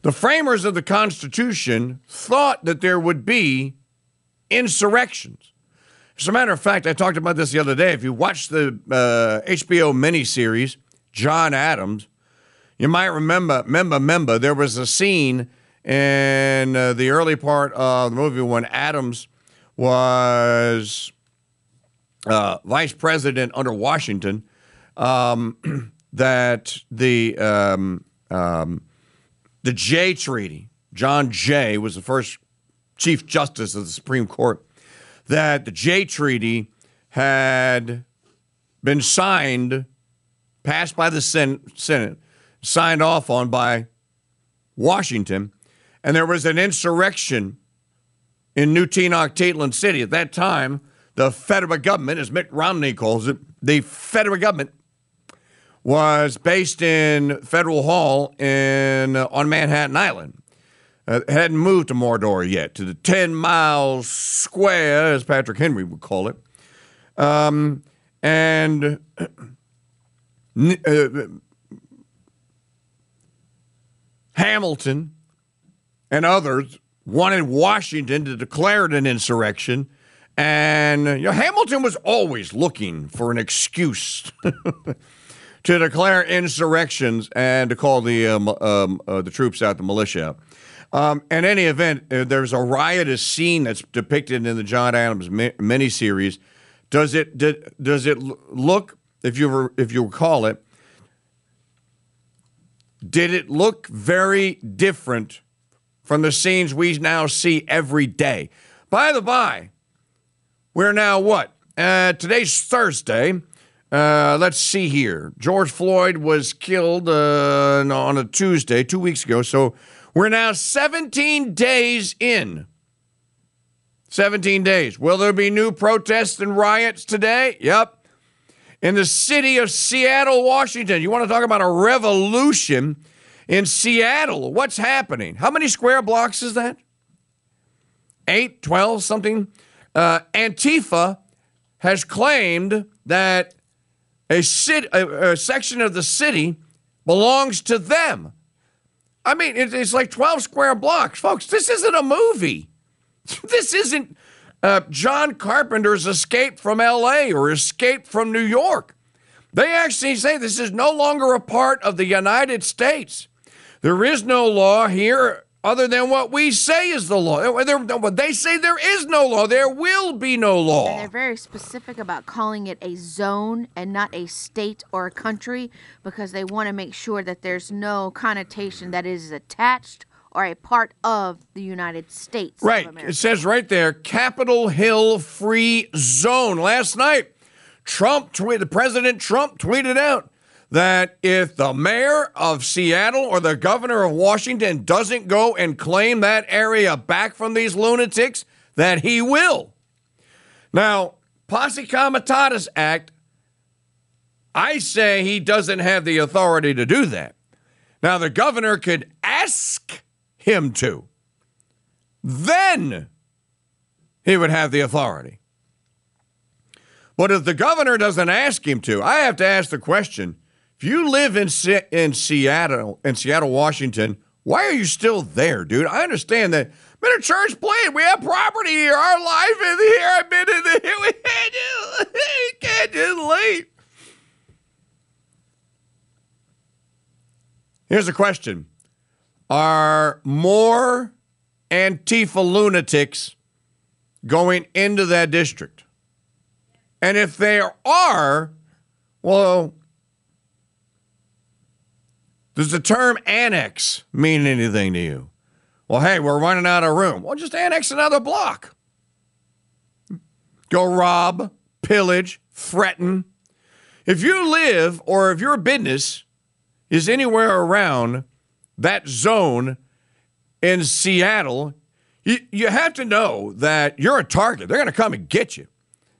The framers of the Constitution thought that there would be insurrections. As a matter of fact, I talked about this the other day. If you watch the HBO miniseries, John Adams, you might remember, there was a scene in the early part of the movie when Adams was vice president under Washington, that the Jay Treaty, John Jay was the first Chief Justice of the Supreme Court, that the Jay Treaty had been signed, passed by the Senate, signed off on by Washington, and there was an insurrection in New Tenochtitlan City. At that time, the federal government, as Mitt Romney calls it, the federal government was based in Federal Hall on Manhattan Island. Hadn't moved to Mordor yet, to the 10 Mile Square, as Patrick Henry would call it. Hamilton and others wanted Washington to declare it an insurrection. And Hamilton was always looking for an excuse to declare insurrections and to call the troops out, the militia. In any event, there's a riotous scene that's depicted in the John Adams miniseries. Does it look, if you recall it, did it look very different from the scenes we now see every day? By the by, we're now what? Today's Thursday. Let's see here. George Floyd was killed on a Tuesday, 2 weeks ago. So we're now 17 days in. 17 days. Will there be new protests and riots today? Yep. In the city of Seattle, Washington. You want to talk about a revolution in Seattle? What's happening? How many square blocks is that? 8, 12, something? Antifa has claimed that a section of the city belongs to them. I mean, it's like 12 square blocks. Folks, this isn't a movie. This isn't John Carpenter's Escape from L.A. or Escape from New York. They actually say this is no longer a part of the United States. There is no law here other than what we say is the law. What they say, there is no law. There will be no law. And they're very specific about calling it a zone and not a state or a country because they want to make sure that there's no connotation that is attached or a part of the United States. Right. It says right there, Capitol Hill Free Zone. Last night, President Trump tweeted out that if the mayor of Seattle or the governor of Washington doesn't go and claim that area back from these lunatics, that he will. Now, Posse Comitatus Act, I say he doesn't have the authority to do that. Now, the governor could ask him to. Then he would have the authority. But if the governor doesn't ask him to, I have to ask the question, if you live in Seattle, Washington, why are you still there, dude? I understand that. Been a church plant. We have property here. Our life is here. I've been in the here. We can't just leave. Here's a question. Are more Antifa lunatics going into that district? And if there are, well, does the term annex mean anything to you? Well, hey, we're running out of room. Well, just annex another block. Go rob, pillage, threaten. If you live or if your business is anywhere around that zone in Seattle, you have to know that you're a target. They're going to come and get you.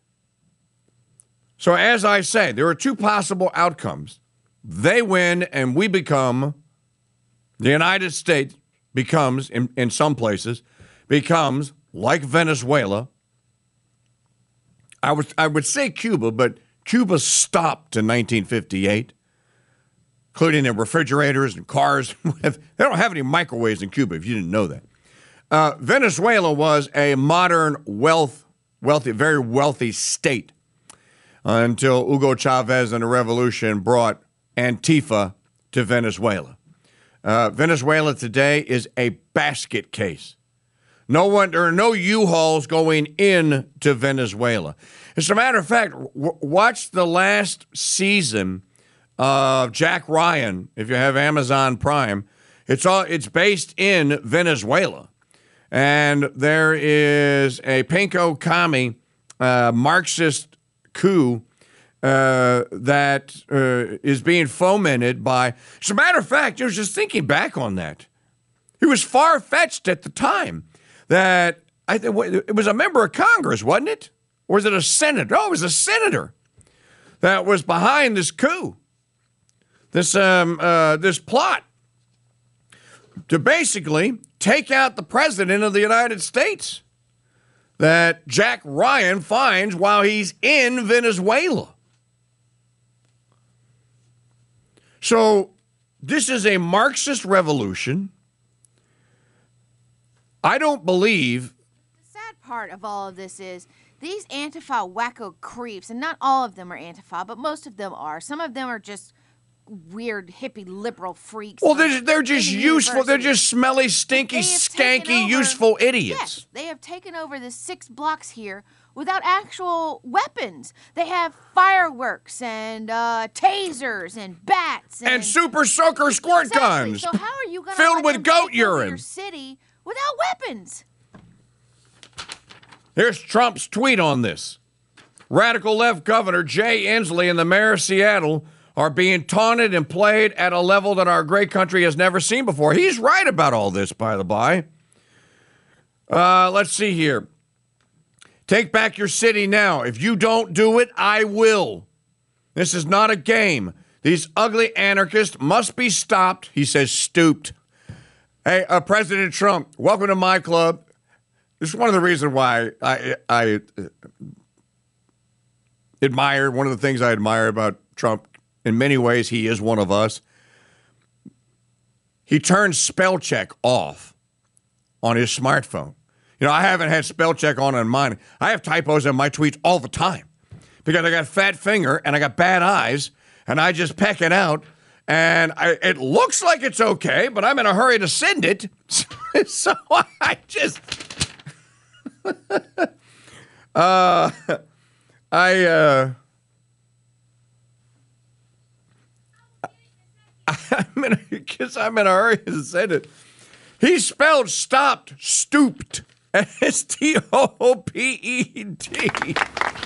So as I say, there are two possible outcomes. They win and we become, the United States becomes, in some places, becomes like Venezuela. I would say Cuba, but Cuba stopped in 1958. including their refrigerators and cars. They don't have any microwaves in Cuba, if you didn't know that. Venezuela was a modern, very wealthy state until Hugo Chavez and the revolution brought Antifa to Venezuela. Venezuela today is a basket case. There are no U-Hauls going into Venezuela. As a matter of fact, watch the last season of Jack Ryan, if you have Amazon Prime. It's based in Venezuela. And there is a Pinko Commie Marxist coup that is being fomented by. As a matter of fact, I was just thinking back on that. It was far-fetched at the time that it was a member of Congress, wasn't it? Or was it a senator? Oh, it was a senator that was behind this coup, this plot to basically take out the president of the United States that Jack Ryan finds while he's in Venezuela. So this is a Marxist revolution. I don't believe. The sad part of all of this is these Antifa wacko creeps, and not all of them are Antifa, but most of them are. Some of them are just weird hippie liberal freaks. Well, they're just useful. They're just smelly, stinky, skanky, useful idiots. Yes, they have taken over the 6 blocks here without actual weapons. They have fireworks and tasers and bats and super soaker squirt guns. So how are you going to filled with goat urine your city without weapons? Here's Trump's tweet on this. Radical left Governor Jay Inslee and the mayor of Seattle are being taunted and played at a level that our great country has never seen before. He's right about all this, by the by. Let's see here. Take back your city now. If you don't do it, I will. This is not a game. These ugly anarchists must be stopped. He says stooped. Hey, President Trump, welcome to my club. This is one of the reasons why I admire, one of the things I admire about Trump. In many ways, he is one of us. He turned spell check off on his smartphone. You know, I haven't had spell check on mine. I have typos in my tweets all the time because I got fat finger and I got bad eyes and I just peck it out. And it looks like it's okay, but I'm in a hurry to send it. So I just... I'm in a hurry to send it. He spelled stopped, stooped. S-T-O-P-E-D.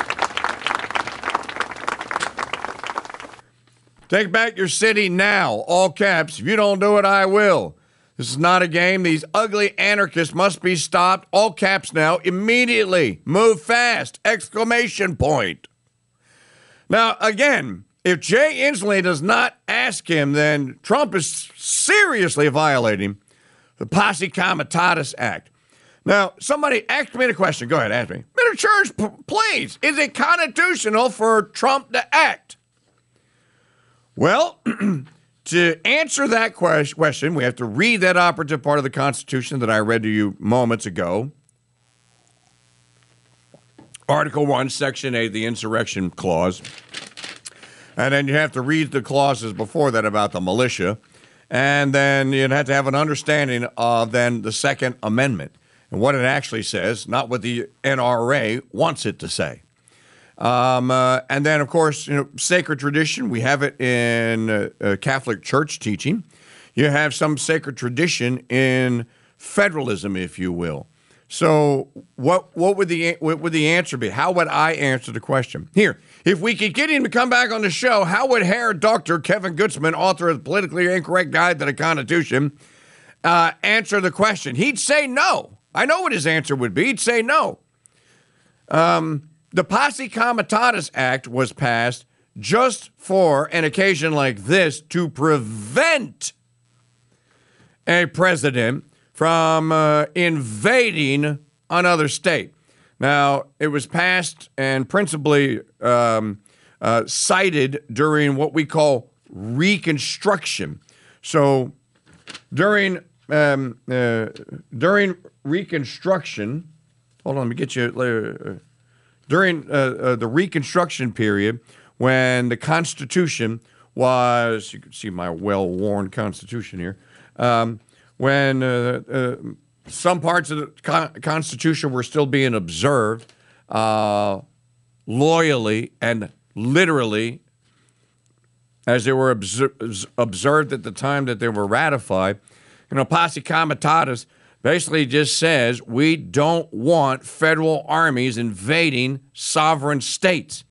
Take back your city now. All caps. If you don't do it, I will. This is not a game. These ugly anarchists must be stopped. All caps now. Immediately. Move fast. Exclamation point. Now, again, if Jay Inslee does not ask him, then Trump is seriously violating the Posse Comitatus Act. Now, somebody asked me the question. Go ahead, ask me. Mr. Church, please, is it constitutional for Trump to act? Well, to answer that question, we have to read that operative part of the Constitution that I read to you moments ago. Article 1, Section 8, the Insurrection Clause. And then you have to read the clauses before that about the militia. And then you'd have to have an understanding of then the Second Amendment and what it actually says, not what the NRA wants it to say. And then, of course, sacred tradition. We have it in Catholic Church teaching. You have some sacred tradition in federalism, if you will. So what would the answer be? How would I answer the question? Here, if we could get him to come back on the show, how would Herr Dr. Kevin Gutzman, author of the Politically Incorrect Guide to the Constitution, answer the question? He'd say no. I know what his answer would be. He'd say no. The Posse Comitatus Act was passed just for an occasion like this to prevent a president from invading another state. Now, it was passed and principally cited during what we call Reconstruction. So during Reconstruction, hold on, let me get you later. During the Reconstruction period, when the Constitution was, you can see my well-worn Constitution here, when some parts of the Constitution were still being observed loyally and literally as they were observed at the time that they were ratified. Posse Comitatus basically just says we don't want federal armies invading sovereign states.